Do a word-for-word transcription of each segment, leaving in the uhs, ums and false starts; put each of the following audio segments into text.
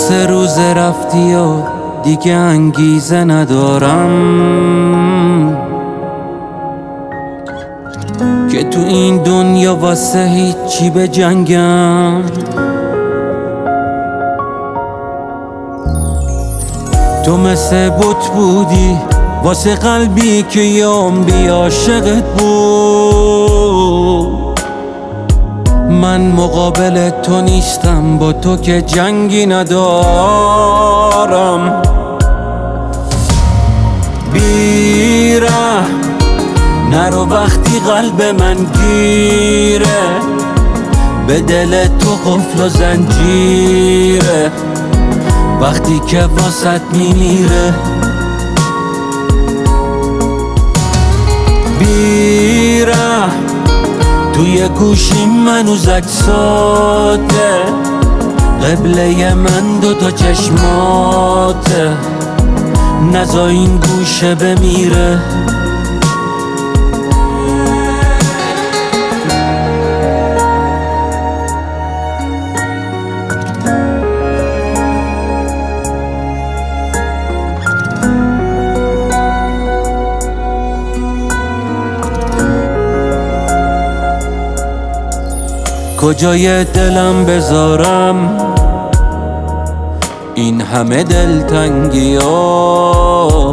سه روز رفتی و دیگه انگیزه ندارم که تو این دنیا واسه هیچی به جنگم. تو مثل بت بودی واسه قلبی که یه عمری عاشقت بود. من مقابل تو نیستم، با تو که جنگی ندارم. بیره نرو وقتی قلب من گیره، به دل تو قفل و زنجیره وقتی که واسط میمیره. بیره توی گوشیم منوز عکساته، قبله من دوتا چشماته، نزا این گوشه بمیره. کجای دلم بذارم این همه دلتنگی ها؟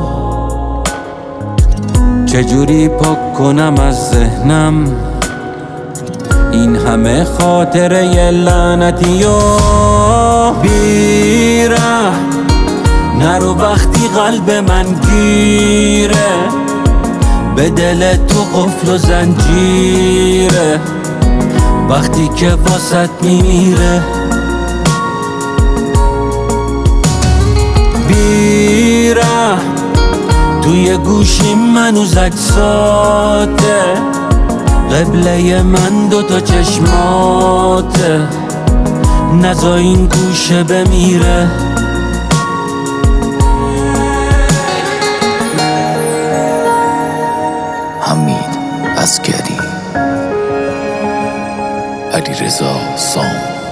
چجوری پاک کنم از ذهنم این همه خاطره لعنتی ها؟ بیره نرو وقتی قلب من گیره، به دل تو قفل و زنجیره وقتی که واسط میمیره. بیره توی گوشیم منوز عکساته، قبله من دوتا چشماته، نزا این گوشه بمیره. حمید عسگری، علیرضا سام.